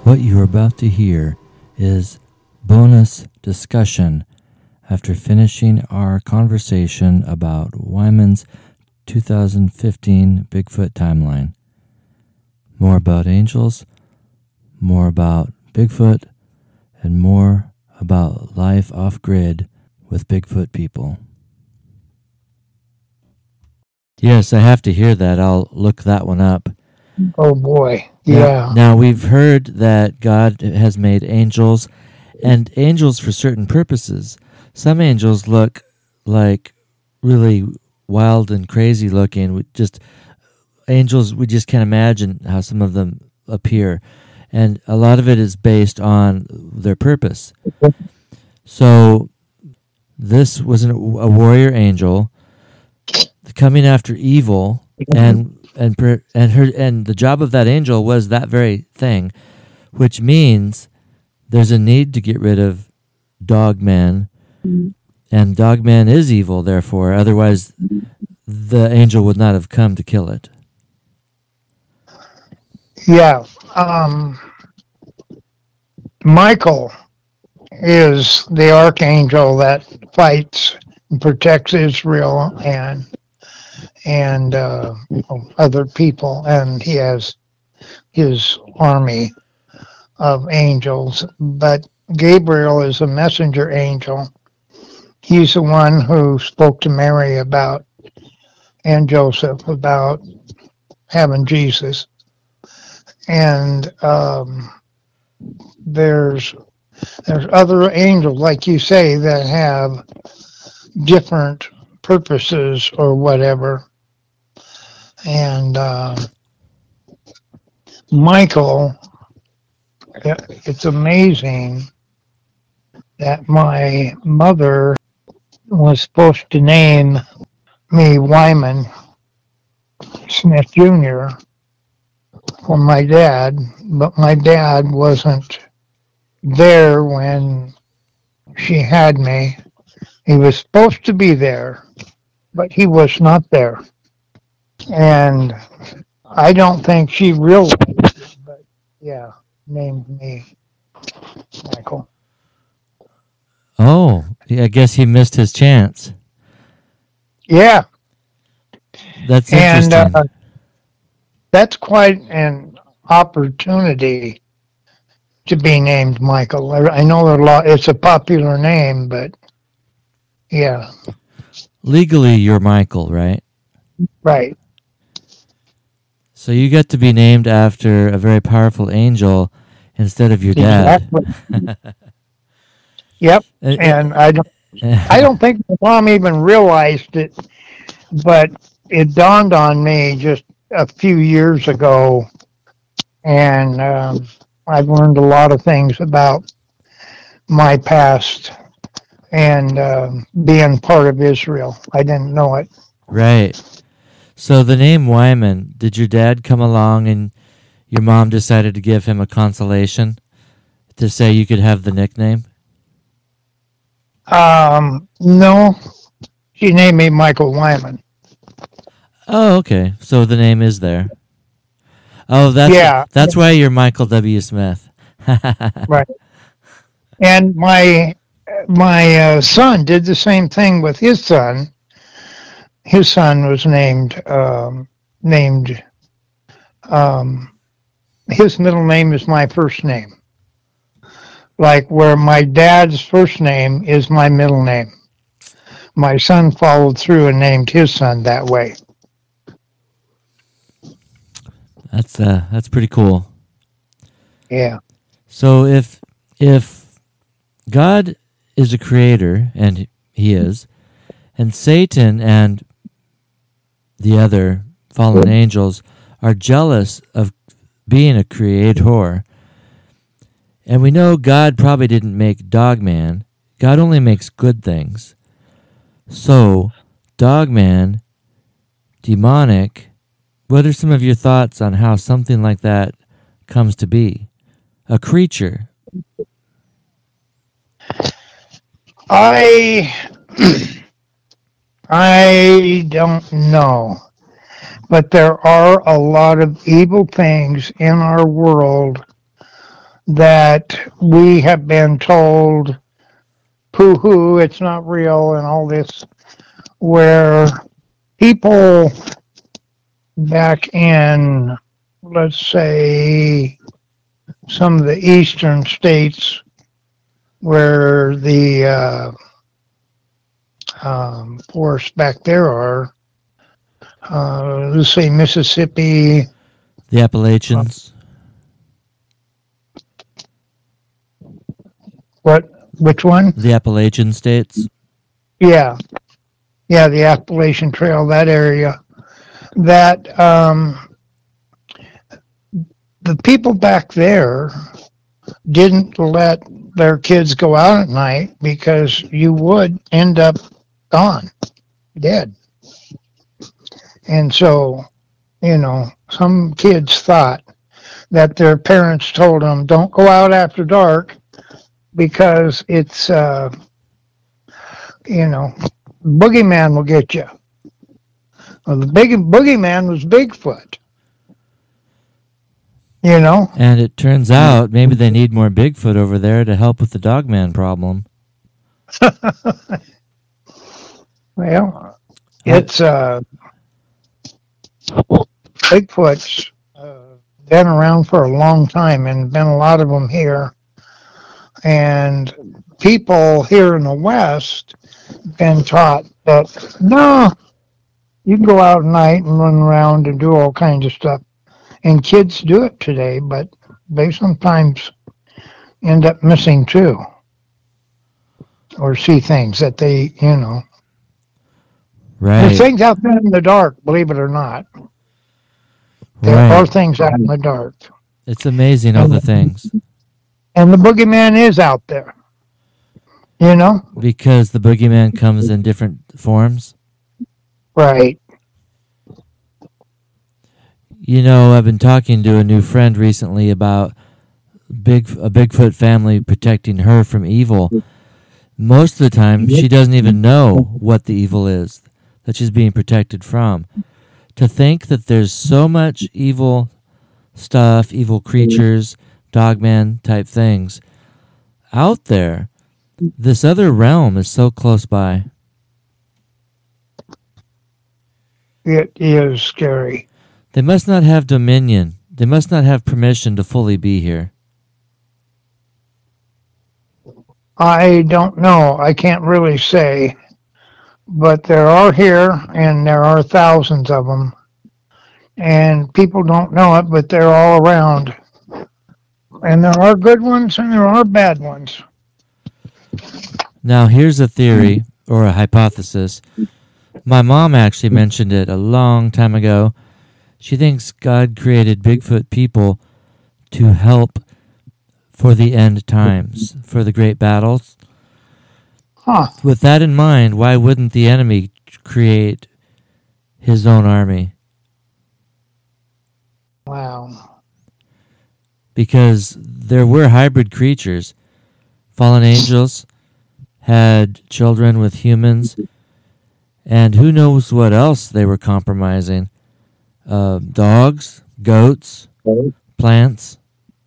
What you're about to hear is bonus discussion after finishing our conversation about Wyman's 2015 Bigfoot timeline. More about angels, more about Bigfoot, and more about life off-grid with Bigfoot people. Yes, I have to hear that. I'll look that one up. Oh boy, yeah. Now we've heard that God has made angels, and angels for certain purposes. Some angels look like really wild and crazy looking. Angels, we just can't imagine how some of them appear. And a lot of it is based on their purpose. So this was a warrior angel coming after evil, and the job of that angel was that very thing, which means there's a need to get rid of Dogman, and Dogman is evil, therefore, otherwise the angel would not have come to kill it. Yeah. Michael is the archangel that fights and protects Israel and other people, and he has his army of angels. But Gabriel is a messenger angel. He's the one who spoke to Mary and Joseph about having Jesus. And there's other angels, like you say, that have different purposes or whatever. And Michael, it's amazing that my mother was supposed to name me Wyman Smith Jr. for my dad, but my dad wasn't there when she had me. He was supposed to be there, but he was not there. And I don't think she realized it, but yeah, named me Michael. Oh, I guess he missed his chance. Yeah. That's interesting. And that's quite an opportunity to be named Michael. I know it's a popular name, but yeah. Legally, you're Michael, right? Right. So you get to be named after a very powerful angel instead of your dad. Exactly. Yep. And I don't think my mom even realized it, but it dawned on me just a few years ago, and I've learned a lot of things about my past and being part of Israel. I didn't know it. Right. So the name Wyman, did your dad come along and your mom decided to give him a consolation to say you could have the nickname? No. She named me Michael Wyman. Oh, okay. So the name is there. Oh, that's why you're Michael W. Smith. Right. And my son did the same thing with his son. His son was named his middle name is my first name. Like where my dad's first name is my middle name. My son followed through and named his son that way. That's pretty cool. Yeah. So if God is a creator, and he is, and Satan and the other fallen angels are jealous of being a creator, and we know God probably didn't make Dogman. God only makes good things. So, Dogman, demonic, what are some of your thoughts on how something like that comes to be? A creature. I don't know. But there are a lot of evil things in our world that we have been told, pooh-hoo, it's not real, and all this, where people back in, let's say, some of the eastern states where the forests back there are, let's say Mississippi, The Appalachians. which one? The Appalachian states. Yeah, the Appalachian Trail, that area. That the people back there didn't let their kids go out at night because you would end up gone, dead. And so, some kids thought that their parents told them, don't go out after dark because it's, boogeyman will get you. Well, the big boogeyman was Bigfoot. And it turns out maybe they need more Bigfoot over there to help with the Dogman problem. Well, it's Bigfoot's been around for a long time, and been a lot of them here. And people here in the West been taught that no, you can go out at night and run around and do all kinds of stuff. And kids do it today, but they sometimes end up missing too, or see things that they, Right. There's things out there in the dark, believe it or not. There are things out in the dark. It's amazing, all the things. And the boogeyman is out there. Because the boogeyman comes in different forms. Right. I've been talking to a new friend recently about a Bigfoot family protecting her from evil. Most of the time, she doesn't even know what the evil is that she's being protected from. To think that there's so much evil stuff, evil creatures, dogman type things out there, this other realm is so close by. It is scary. They must not have dominion. They must not have permission to fully be here. I don't know. I can't really say. But there are here, and there are thousands of them. And people don't know it, but they're all around. And there are good ones, and there are bad ones. Now, here's a theory, or a hypothesis. My mom actually mentioned it a long time ago. She thinks God created Bigfoot people to help for the end times, for the great battles. Huh. With that in mind, why wouldn't the enemy create his own army? Wow. Because there were hybrid creatures. Fallen angels had children with humans, and who knows what else they were compromising. Dogs, goats, plants.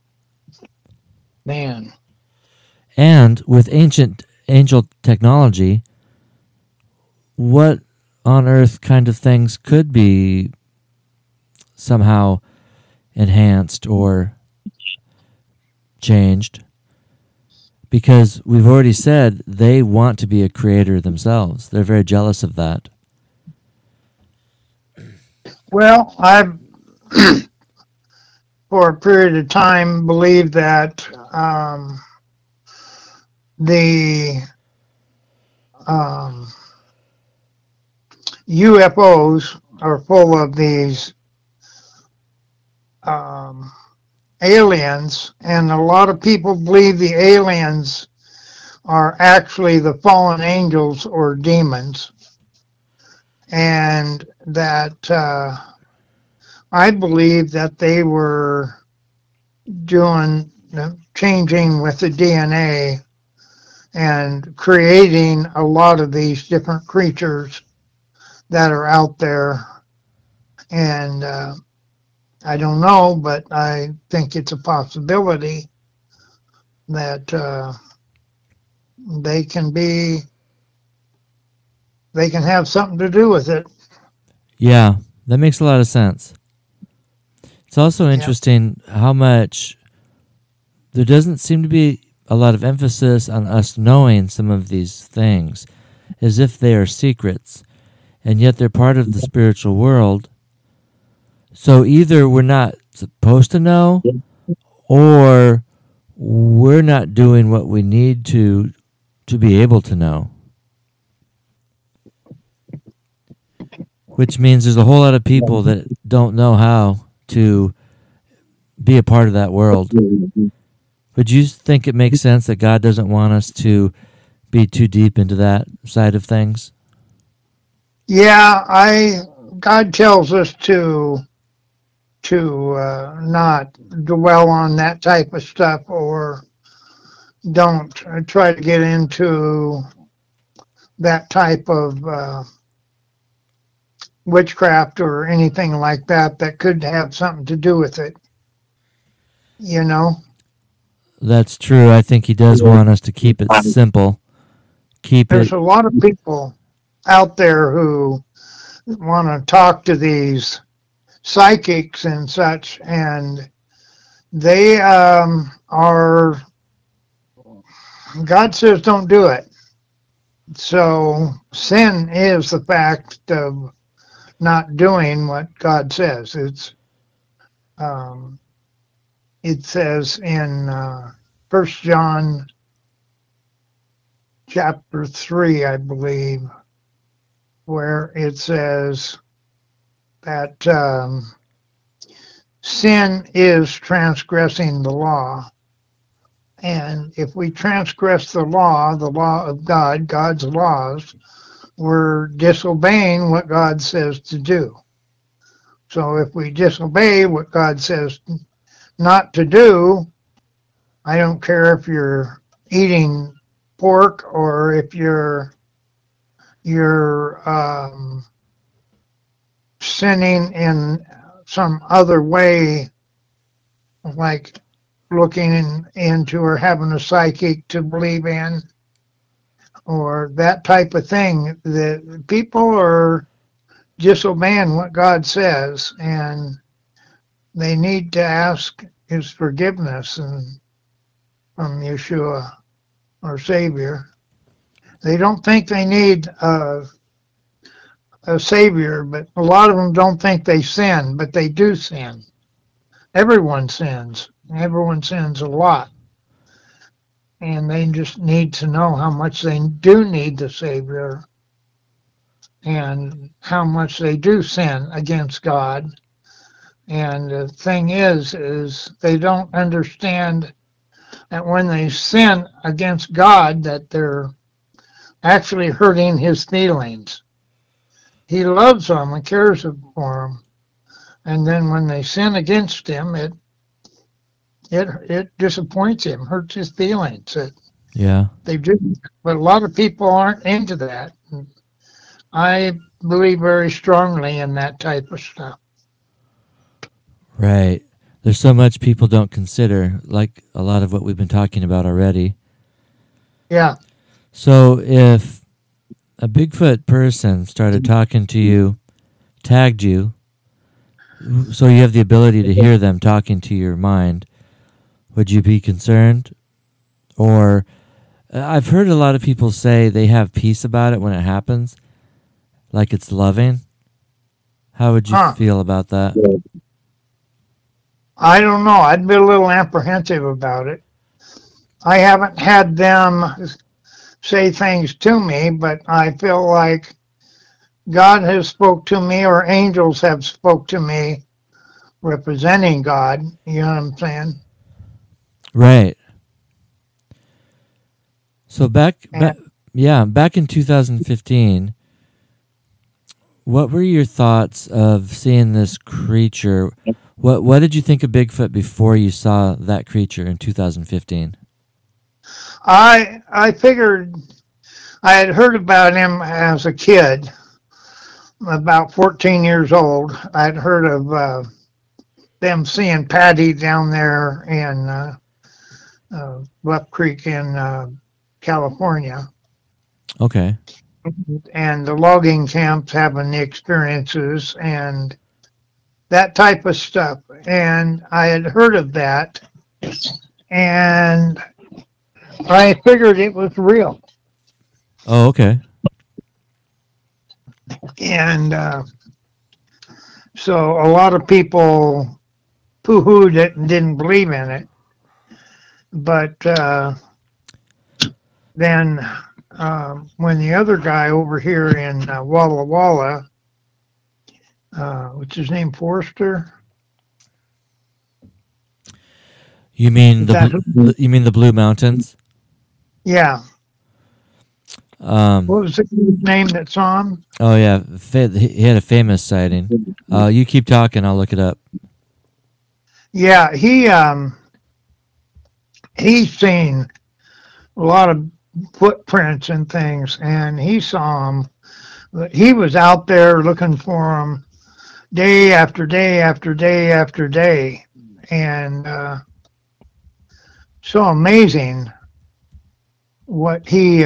Man. And with ancient angel technology, what on earth kind of things could be somehow enhanced or changed? Because we've already said they want to be a creator themselves. They're very jealous of that. Well, I've, for a period of time, believed that the UFOs are full of these aliens, and a lot of people believe the aliens are actually the fallen angels or demons. And that I believe that they were changing with the DNA and creating a lot of these different creatures that are out there. And I don't know, but I think it's a possibility that they can have something to do with it. Yeah, that makes a lot of sense. It's also interesting how much there doesn't seem to be a lot of emphasis on us knowing some of these things, as if they are secrets, and yet they're part of the spiritual world. So either we're not supposed to know, or we're not doing what we need to be able to know. Which means there's a whole lot of people that don't know how to be a part of that world. Would you think it makes sense that God doesn't want us to be too deep into that side of things? Yeah, God tells us to not dwell on that type of stuff, or don't try to get into that type of witchcraft or anything like that could have something to do with it. You know? That's true. I think he does want us to keep it simple. There's a lot of people out there who want to talk to these psychics and such, and they are, God says don't do it. So sin is the fact of not doing what God says. It says in 1 John chapter 3, I believe, where it says that sin is transgressing the law. And if we transgress the law of God, God's laws, we're disobeying what God says to do. So if we disobey what God says not to do, I don't care if you're eating pork or if you're sinning in some other way, like looking into or having a psychic to believe in, or that type of thing. The people are disobeying what God says, and they need to ask His forgiveness and from Yeshua, our Savior. They don't think they need a Savior, but a lot of them don't think they sin, but they do sin. Everyone sins. Everyone sins a lot. And they just need to know how much they do need the Savior and how much they do sin against God. And the thing is they don't understand that when they sin against God, that they're actually hurting His feelings. He loves them and cares for them. And then when they sin against Him, it disappoints Him, hurts His feelings. They do. But a lot of people aren't into that. I believe very strongly in that type of stuff. Right. There's so much people don't consider, like a lot of what we've been talking about already. Yeah. So if a Bigfoot person started talking to you, tagged you, so you have the ability to hear them talking to your mind, would you be concerned? Or I've heard a lot of people say they have peace about it when it happens, like it's loving. How would you feel about that? I don't know. I'd be a little apprehensive about it. I haven't had them say things to me, but I feel like God has spoke to me, or angels have spoke to me representing God. You know what I'm saying? Right. So back in 2015, what were your thoughts of seeing this creature? What did you think of Bigfoot before you saw that creature in 2015? I figured I had heard about him as a kid, about 14 years old. I'd heard of them seeing Patty down there in Bluff Creek in California. Okay. And the logging camps having the experiences and that type of stuff. And I had heard of that, and I figured it was real. Oh, okay. And so a lot of people poo-hooed it and didn't believe in it. But then when the other guy over here in Walla Walla, what's his name, Forrester? You mean you mean the Blue Mountains? Yeah. What was the name that saw him? Oh yeah, he had a famous sighting. You keep talking, I'll look it up. Yeah, he's seen a lot of footprints and things, and he saw them. He was out there looking for them day after day after day after day, and so amazing what he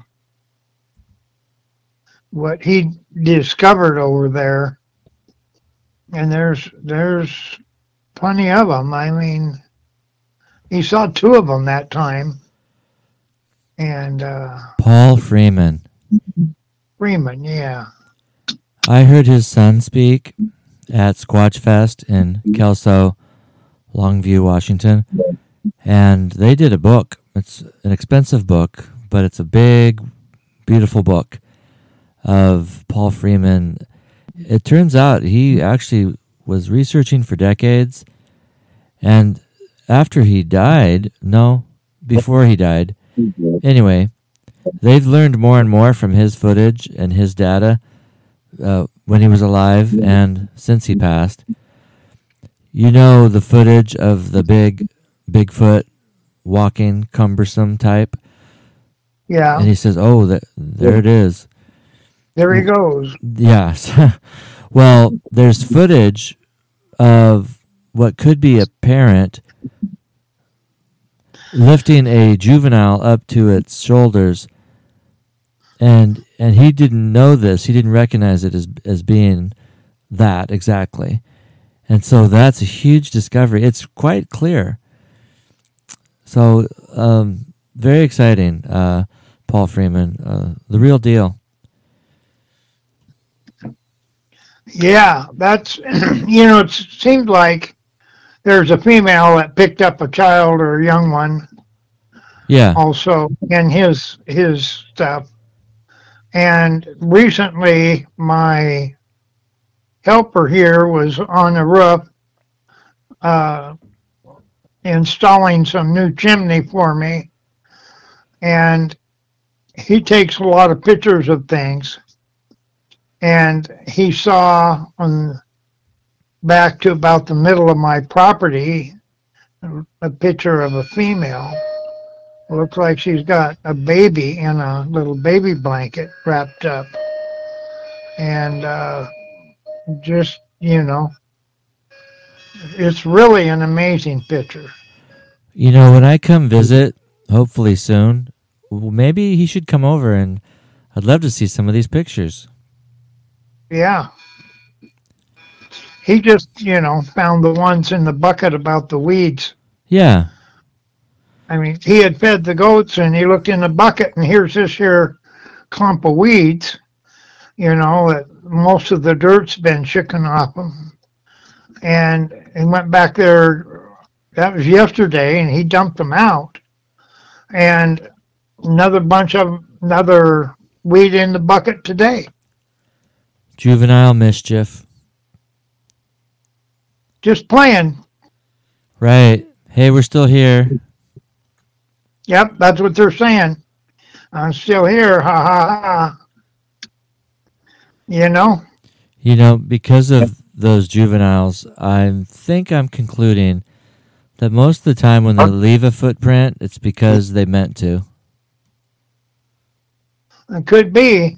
discovered over there. And there's plenty of them. I mean, he saw two of them that time. And Paul Freeman. Freeman, yeah. I heard his son speak at Squatch Fest in Kelso, Longview, Washington, and they did a book. It's an expensive book, but it's a big, beautiful book of Paul Freeman. It turns out he actually was researching for decades, and after he died, before he died, anyway, they've learned more and more from his footage and his data when he was alive and since he passed. You know the footage of the Bigfoot walking cumbersome type? Yeah. And he says, oh, there it is. There he goes. Yes. Well, there's footage of what could be a parent lifting a juvenile up to its shoulders, and he didn't know this. He didn't recognize it as being that exactly. And so that's a huge discovery. It's quite clear. So very exciting, Paul Freeman, the real deal. Yeah, that's, it seems like there's a female that picked up a child or a young one. Yeah. Also in his stuff. And recently my helper here was on the roof installing some new chimney for me. And he takes a lot of pictures of things. And he saw back to about the middle of my property a picture of a female. It looks like she's got a baby in a little baby blanket wrapped up. And just, it's really an amazing picture. When I come visit, hopefully soon, maybe he should come over, and I'd love to see some of these pictures. Yeah. He just, found the ones in the bucket about the weeds. Yeah. I mean, he had fed the goats and he looked in the bucket and here's this here clump of weeds, that most of the dirt's been shaken off them. And he went back there, that was yesterday, and he dumped them out. And another weed in the bucket today. Juvenile mischief. Just playing. Right. Hey, we're still here. Yep, that's what they're saying. I'm still here. Ha ha ha. Because of those juveniles, I think I'm concluding that most of the time when they leave a footprint, it's because they meant to. It could be.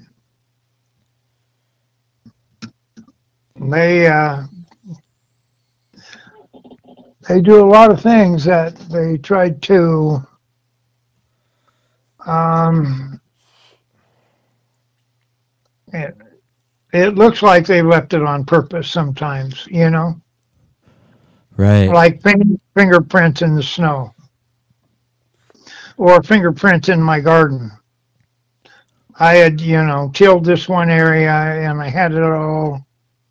they do a lot of things that they tried to it, it looks like they left it on purpose sometimes, Right. like fingerprints in the snow or fingerprints in my garden. I had, tilled this one area and I had it all,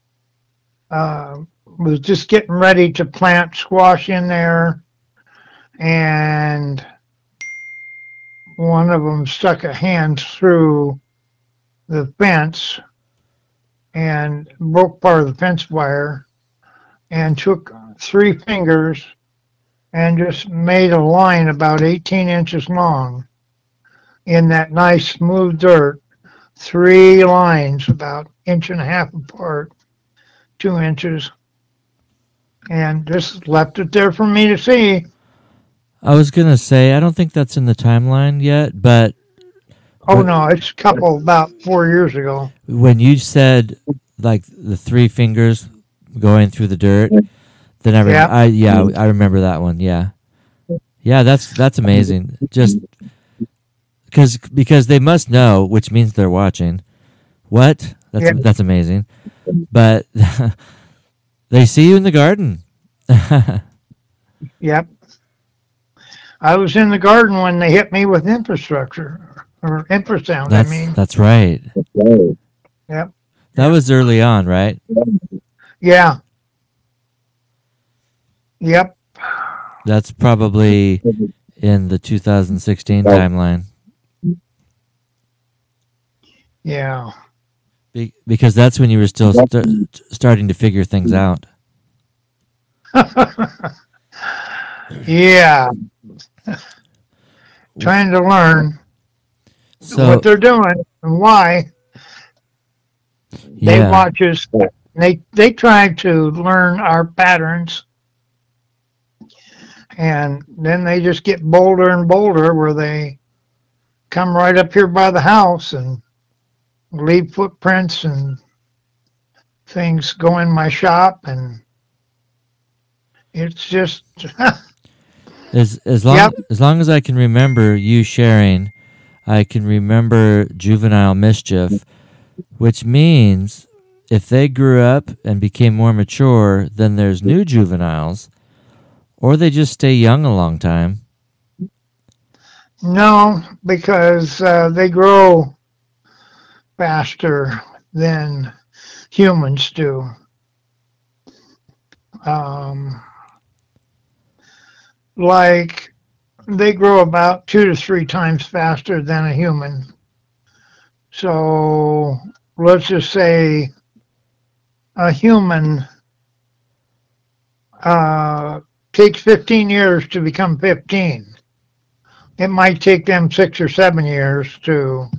was just getting ready to plant squash in there, and one of them stuck a hand through the fence and broke part of the fence wire and took 3 fingers and just made a line about 18 inches long in that nice smooth dirt. 3 lines about 1.5 inches apart, 2 inches, and just left it there for me to see. I was going to say, I don't think that's in the timeline yet, but... Oh, no, it's a couple, about 4 years ago. When you said, like, the 3 fingers going through the dirt, then I remember that one, yeah. Yeah, that's amazing. Just because they must know, which means they're watching. What? That's amazing. But they see you in the garden. Yep. I was in the garden when they hit me with infrastructure, or infrasound, That's right. Yep. That was early on, right? Yeah. Yep. That's probably in the 2016 timeline. Yeah. Because that's when you were still starting to figure things out. Yeah. Trying to learn what they're doing and why. They watch us. They try to learn our patterns, and then they just get bolder and bolder, where they come right up here by the house and leave footprints and things go in my shop, and it's just as long as I can remember you sharing, I can remember juvenile mischief, which means if they grew up and became more mature, then there's new juveniles, or they just stay young a long time. No, because they grow faster than humans do. Like they grow about 2 to 3 times faster than a human. So let's just say a human takes 15 years to become 15. It might take them 6 or 7 years to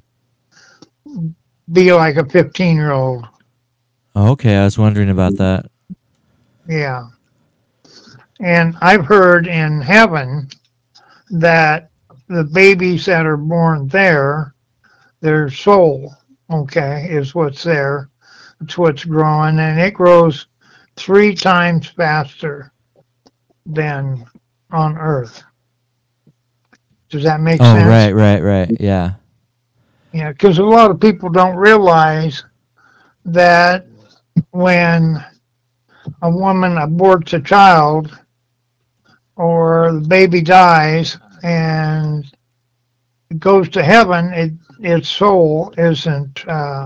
be like a 15-year-old. Okay, I was wondering about that. Yeah. And I've heard in heaven that the babies that are born there, their soul, is what's there. It's what's growing, and it grows 3 times faster than on Earth. Does that make sense? Oh, right, yeah. Yeah, because a lot of people don't realize that when a woman aborts a child or the baby dies and it goes to heaven, its soul isn't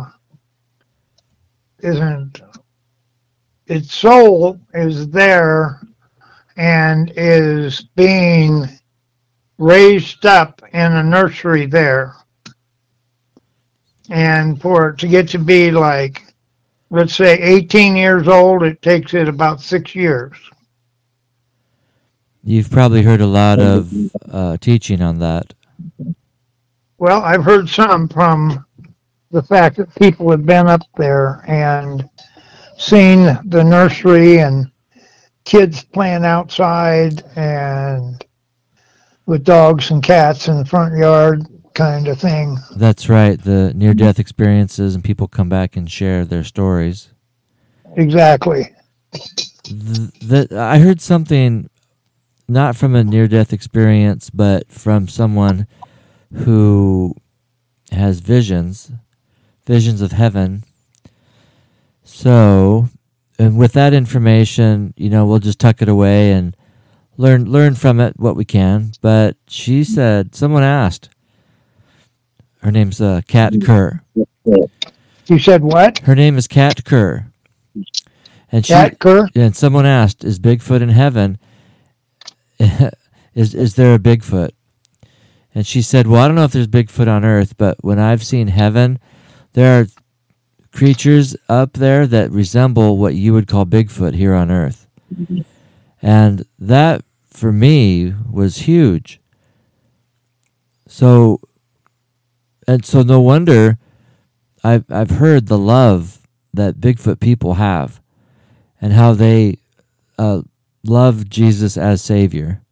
its soul is there and is being raised up in a nursery there. And for it to get to be like, let's say 18 years old, it takes it about 6 years. You've probably heard a lot of teaching on that. Well, I've heard some from the fact that people have been up there and seen the nursery and kids playing outside and with dogs and cats in the front yard kind of thing. That's right, the near-death experiences, and people come back and share their stories. Exactly. I heard something not from a near-death experience, but from someone who has visions of heaven. So, and with that information, we'll just tuck it away and learn from it what we can. But she said, someone asked, her name's Kat Kerr. You said what? Her name is Kat Kerr. And Kat Kerr? And someone asked, is Bigfoot in heaven? is there a Bigfoot? And she said, well, I don't know if there's Bigfoot on earth, but when I've seen heaven, there are creatures up there that resemble what you would call Bigfoot here on earth. And that, for me, was huge. So no wonder I've heard the love that Bigfoot people have and how they love Jesus as Savior.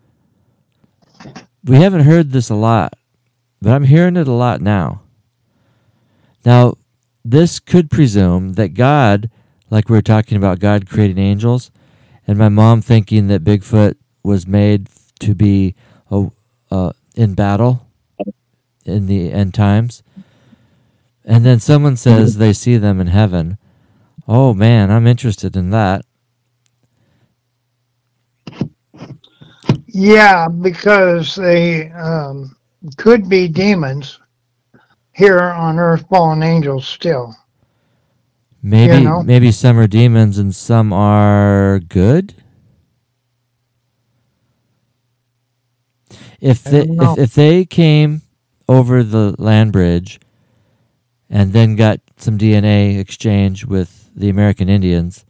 We haven't heard this a lot, but I'm hearing it a lot now. Now, this could presume that God, like we were talking about God creating angels, and my mom thinking that Bigfoot was made to be in battle in the end times. And then someone says they see them in heaven. Oh, man, I'm interested in that. Yeah, because they could be demons here on earth, fallen angels still. Maybe some are demons and some are good. If they came over the land bridge and then got some DNA exchange with the American Indians,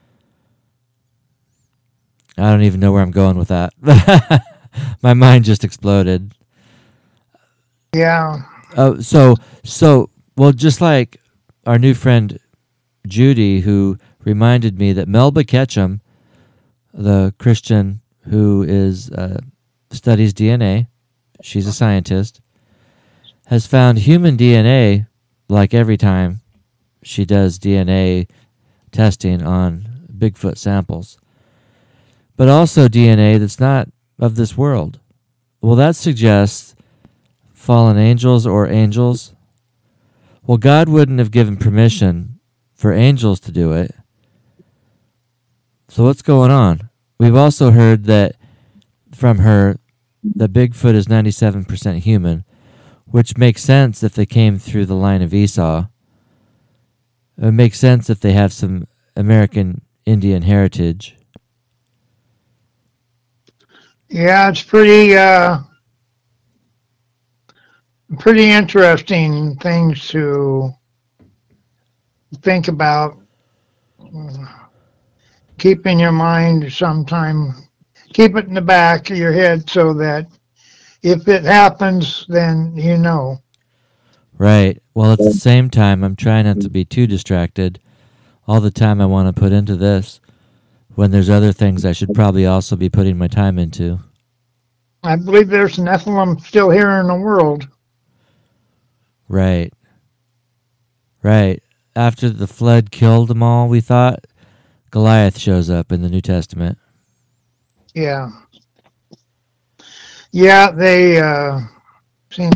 I don't even know where I'm going with that. My mind just exploded. Yeah. Well, just like our new friend Judy, who reminded me that Melba Ketchum, the Christian who is studies DNA, she's a scientist, has found human DNA like every time she does DNA testing on Bigfoot samples. But also DNA that's not of this world. Well, that suggests fallen angels or angels. Well, God wouldn't have given permission for angels to do it. So what's going on? We've also heard that from her that Bigfoot is 97% human, which makes sense if they came through the line of Esau. It makes sense if they have some American Indian heritage. Yeah, it's pretty interesting things to think about. Keep in your mind sometime. Keep it in the back of your head so that if it happens, then you know. Right. Well, at the same time, I'm trying not to be too distracted all the time I want to put into this, when there's other things I should probably also be putting my time into. I believe there's Nephilim still here in the world. Right. After the flood killed them all, we thought, Goliath shows up in the New Testament. Yeah. Yeah, they seem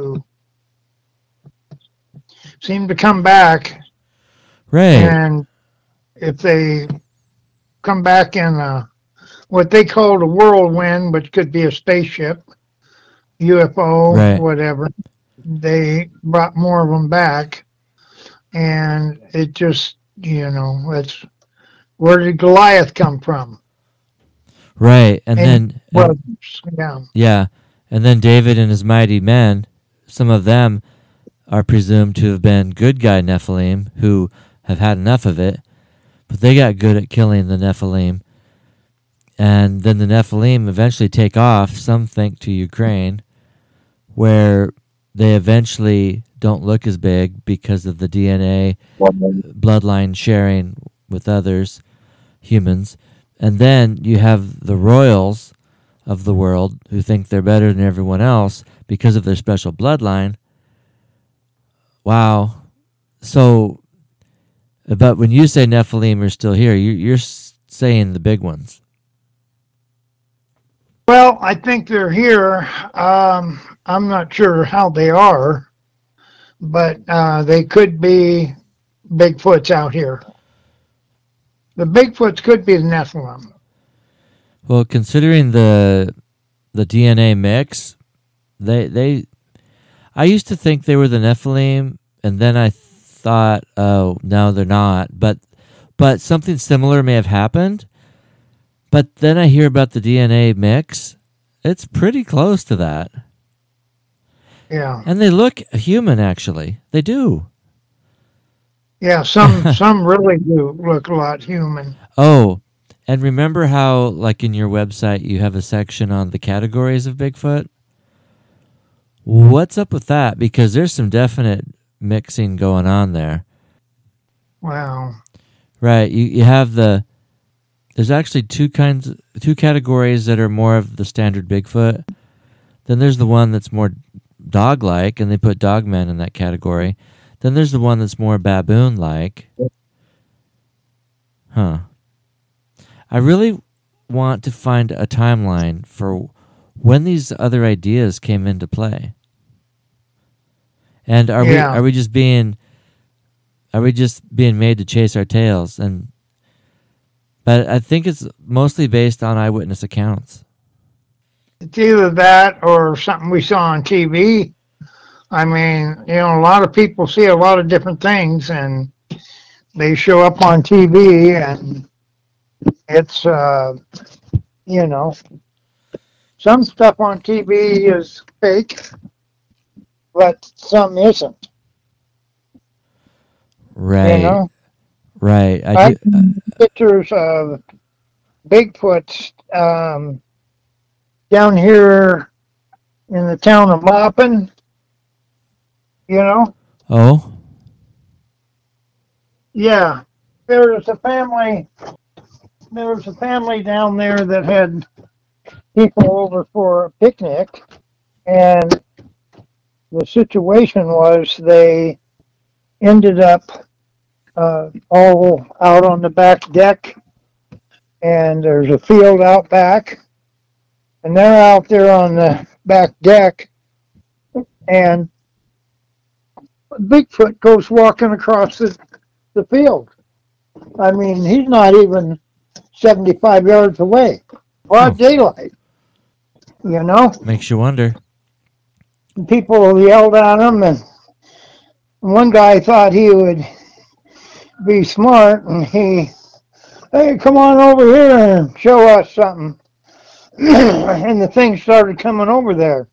to come back. Right. And if they come back in what they called a whirlwind, which could be a spaceship, UFO, right, whatever, they brought more of them back. And it just, that's where did Goliath come from? Right. And then yeah. And then David and his mighty men, some of them are presumed to have been good guy Nephilim who have had enough of it, but they got good at killing the Nephilim. And then the Nephilim eventually take off, some think to Ukraine, where they eventually don't look as big because of the DNA bloodline sharing with others, humans. And then you have the royals of the world who think they're better than everyone else because of their special bloodline. Wow. So, but when you say Nephilim are still here, you're saying the big ones. Well, I think they're here. I'm not sure how they are, but they could be Bigfoots out here. The Bigfoots could be the Nephilim. Well, considering the DNA mix, they I used to think they were the Nephilim, and then I thought, oh no, they're not. But something similar may have happened. But then I hear about the DNA mix. It's pretty close to that. Yeah. And they look human, actually. They do. Yeah, some really do look a lot human. Oh, and remember how, like in your website, you have a section on the categories of Bigfoot? What's up with that? Because there's some definite mixing going on there. Wow. Right. You have there's actually two categories that are more of the standard Bigfoot. Then there's the one that's more dog-like, and they put Dogman in that category. Then there's the one that's more baboon-like. Huh. I really want to find a timeline for when these other ideas came into play. And are we just being made to chase our tails? But I think it's mostly based on eyewitness accounts. It's either that or something we saw on TV. I mean, a lot of people see a lot of different things, and they show up on TV, and it's, some stuff on TV is fake, but some isn't. Right. Right. I pictures of Bigfoot down here in the town of Maupin. Oh. Yeah, there was a family down there that had people over for a picnic, and the situation was they ended up all out on the back deck, and there's a field out back, and they're out there on the back deck, and Bigfoot goes walking across the field. I mean, he's not even 75 yards away. Broad daylight, Makes you wonder. People yelled at him, and one guy thought he would be smart, and hey, come on over here and show us something. And the thing started coming over there.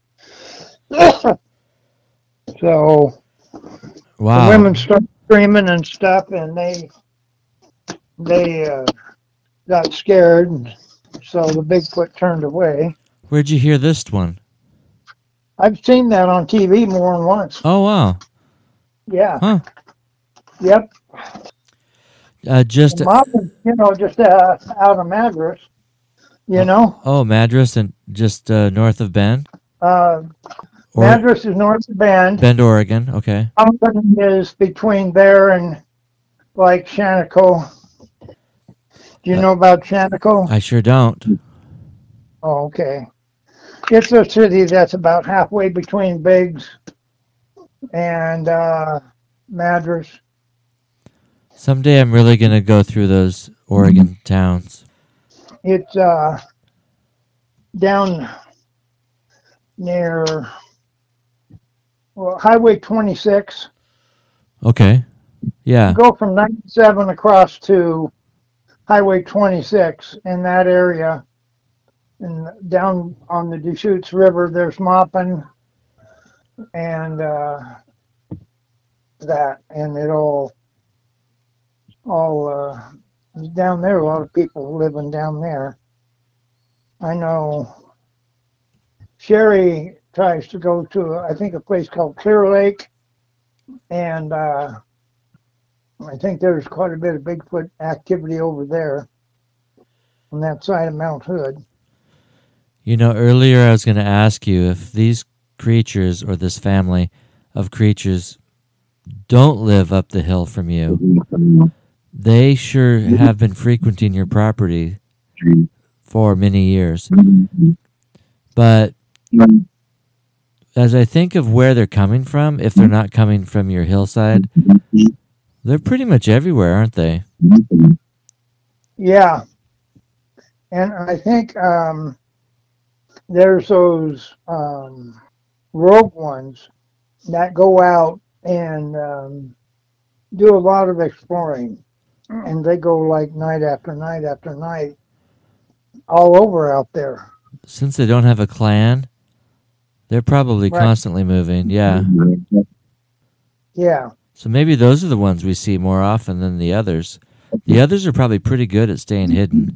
So wow. The women started screaming and stuff, and they got scared, and so the Bigfoot turned away. Where'd you hear this one? I've seen that on TV more than once. Oh, wow. Yeah. Huh. Yep. Just out of Madras, Oh, Madras and just north of Bend? Madras is north of Bend. Bend, Oregon. Okay. Maupin is between there and like Shaniko. Do you know about Shaniko? I sure don't. Oh, okay. It's a city that's about halfway between Biggs and Madras. Someday I'm really going to go through those Oregon towns. It's down near Highway 26. Okay. Yeah. You go from 97 across to Highway 26 in that area. And down on the Deschutes River, there's Maupin and that. And it all down there, a lot of people living down there. I know Sherry tries to go to, I think, a place called Clear Lake, and I think there's quite a bit of Bigfoot activity over there on that side of Mount Hood. Earlier I was going to ask you if these creatures or this family of creatures don't live up the hill from you. They sure have been frequenting your property for many years. But as I think of where they're coming from, if they're not coming from your hillside, they're pretty much everywhere, aren't they? Yeah. And I think there's those rogue ones that go out and do a lot of exploring. And they go like night after night after night all over out there. Since they don't have a clan, they're probably constantly moving. Yeah. Yeah. So maybe those are the ones we see more often than the others. The others are probably pretty good at staying hidden.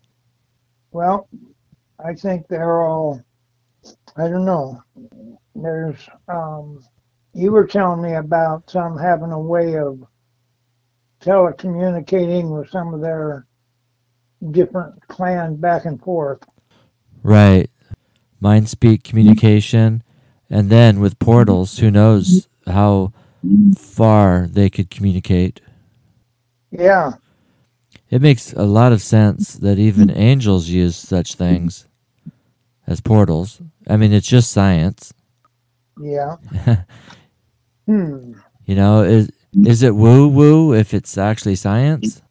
Well, I think they're all, I don't know. There's, you were telling me about some having a way of telecommunicating with some of their different clans back and forth. Right. Mind speak communication. And then with portals, who knows how far they could communicate. Yeah. It makes a lot of sense that even angels use such things as portals. I mean, it's just science. Yeah. You know, is it woo-woo if it's actually science?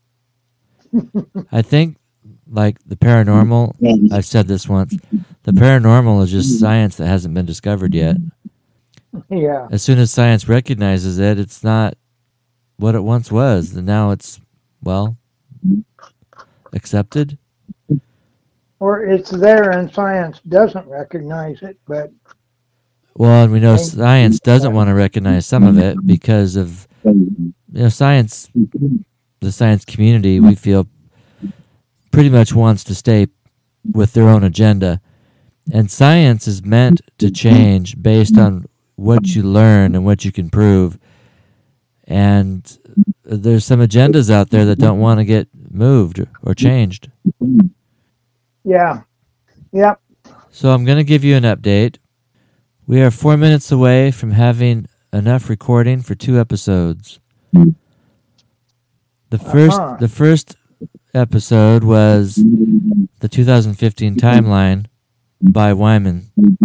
I think, like the paranormal, I've said this once, the paranormal is just science that hasn't been discovered yet. Yeah. As soon as science recognizes it, it's not what it once was. And now it's, well, accepted. Or it's there and science doesn't recognize it, but... Well, and we know science doesn't want to recognize some of it because of, science, the science community, we feel pretty much wants to stay with their own agenda. And science is meant to change based on what you learn and what you can prove. And there's some agendas out there that don't want to get moved or changed. Yeah. Yep. So I'm going to give you an update. We are 4 minutes away from having enough recording for 2 episodes. The first episode was the 2015 timeline by Wyman.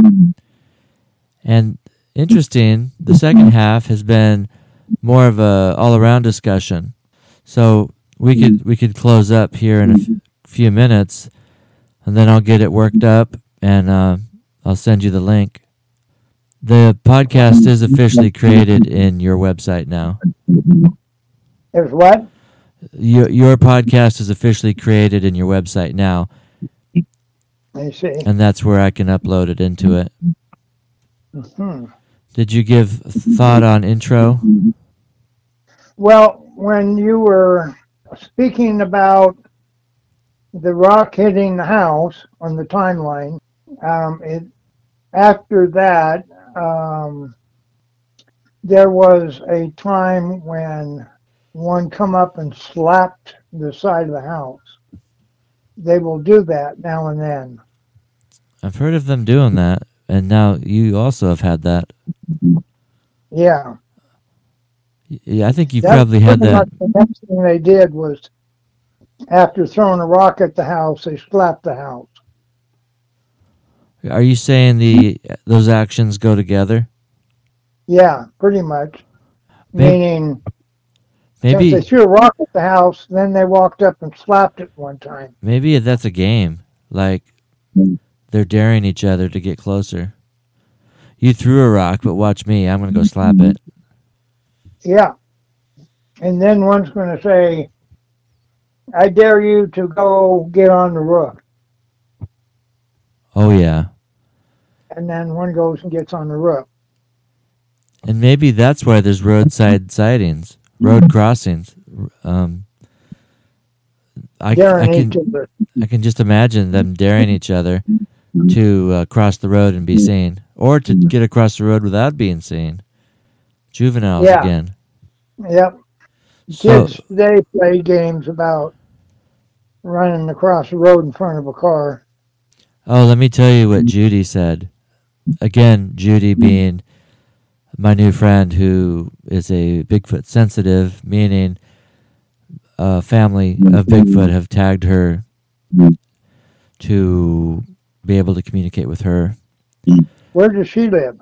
And interesting, the second half has been more of a all-around discussion. So we could close up here in a few minutes, and then I'll get it worked up, and I'll send you the link. The podcast is officially created in your website now. Is what? Your podcast is officially created in your website now. I see. And that's where I can upload it into it. Mm-hmm. Did you give thought on intro? Well, when you were speaking about the rock hitting the house on the timeline, after that, there was a time when one come up and slapped the side of the house. They will do that now and then. I've heard of them doing that, and now you also have had that. Yeah. Yeah, I think you probably had that. The next thing they did was, after throwing a rock at the house, they slapped the house. Are you saying those actions go together? Yeah, pretty much. Meaning, maybe since they threw a rock at the house, then they walked up and slapped it one time. Maybe that's a game. Like, they're daring each other to get closer. You threw a rock, but watch me. I'm going to go slap it. Yeah. And then one's going to say, I dare you to go get on the roof. Oh, yeah. And then one goes and gets on the roof. And maybe that's why there's roadside sightings, road crossings. I can just imagine them daring each other to cross the road and be seen, or to get across the road without being seen. Juveniles again. Yep. Kids, they play games about running across the road in front of a car. Oh, let me tell you what Judy said. Again, Judy being my new friend who is a Bigfoot sensitive, meaning a family of Bigfoot have tagged her to be able to communicate with her. Where does she live?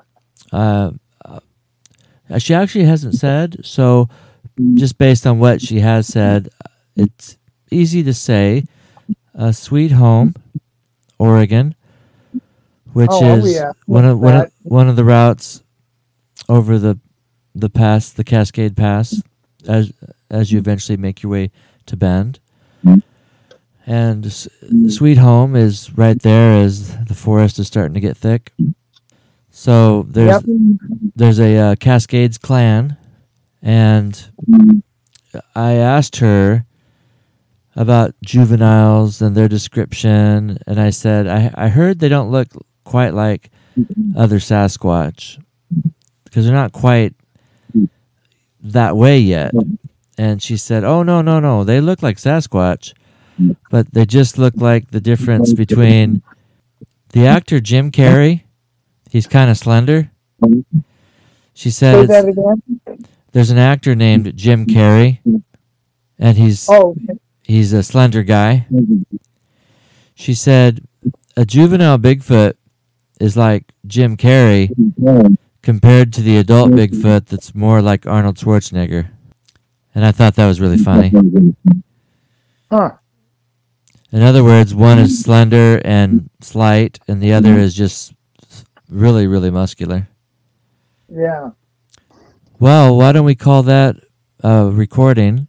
She actually hasn't said, so just based on what she has said, it's easy to say Sweet Home, Oregon, which is one of the routes over the pass, the Cascade Pass, as you eventually make your way to Bend. And Sweet Home is right there as the forest is starting to get thick. So there's a Cascades clan, and I asked her about juveniles and their description, and I said, I heard they don't look quite like other Sasquatch, because they're not quite that way yet. And she said, oh, no, they look like Sasquatch, but they just look like the difference between the actor Jim Carrey. He's kind of slender. She said there's an actor named Jim Carrey, and he's a slender guy. She said a juvenile Bigfoot is like Jim Carrey compared to the adult Bigfoot that's more like Arnold Schwarzenegger. And I thought that was really funny. Huh. In other words, one is slender and slight, and the other is just really, really muscular. Yeah. Well, why don't we call that a recording?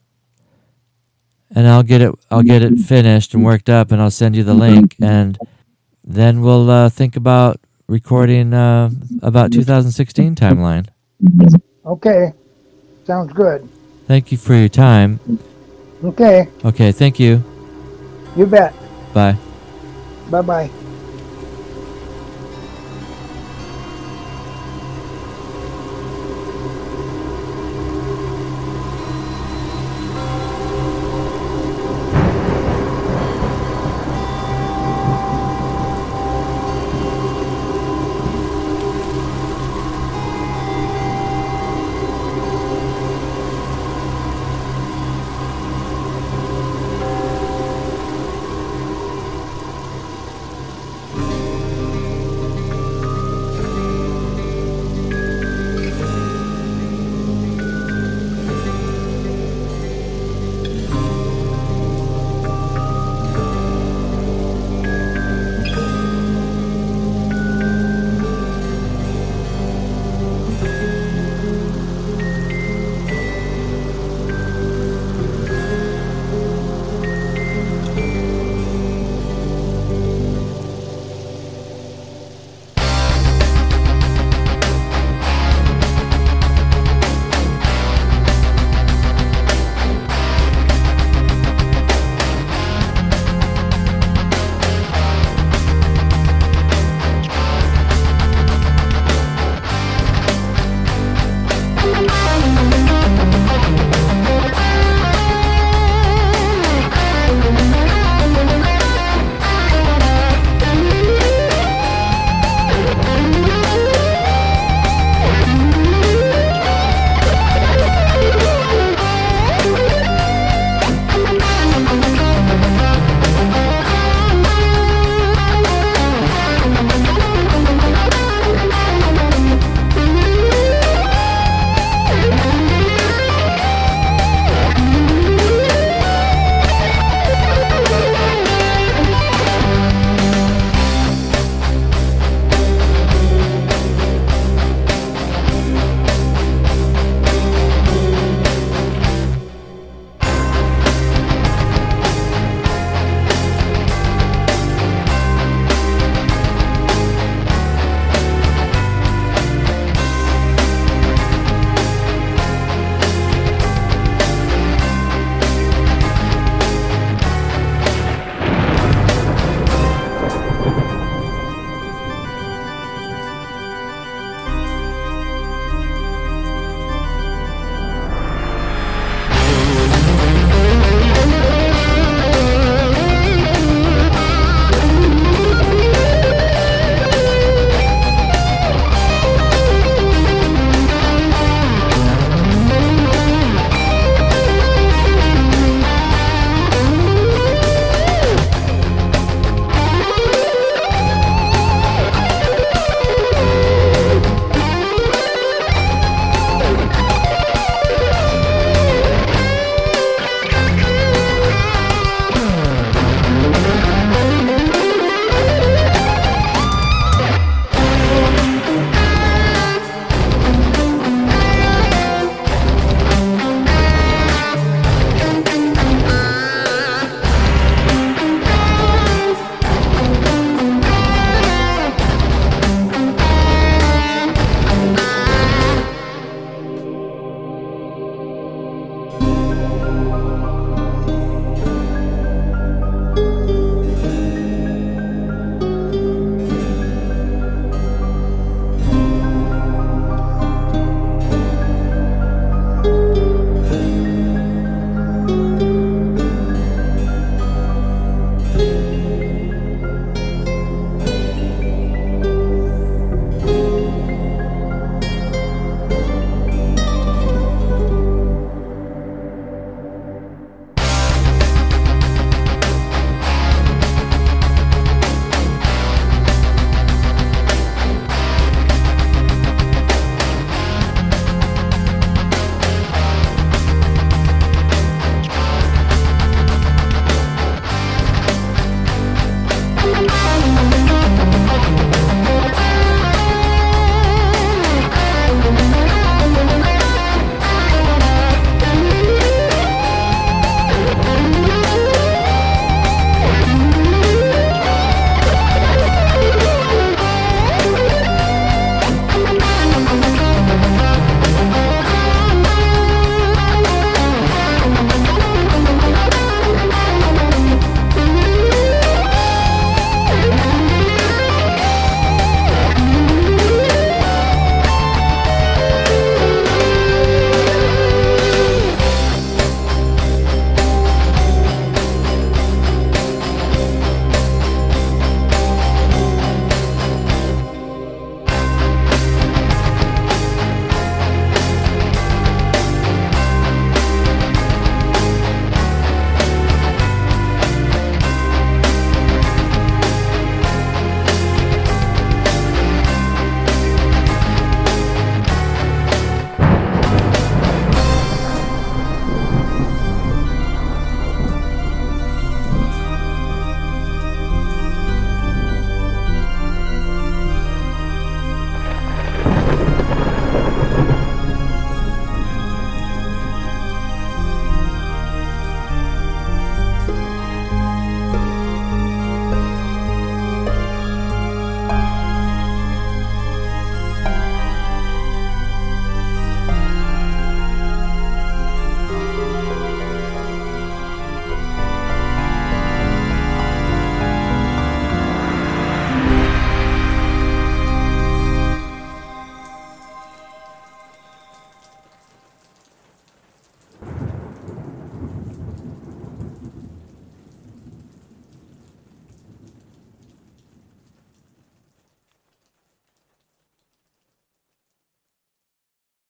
And I'll get it finished and worked up, and I'll send you the link, and then we'll think about recording about 2016 timeline. Okay. Sounds good. Thank you for your time. Okay. Okay, thank you. You bet. Bye. Bye-bye.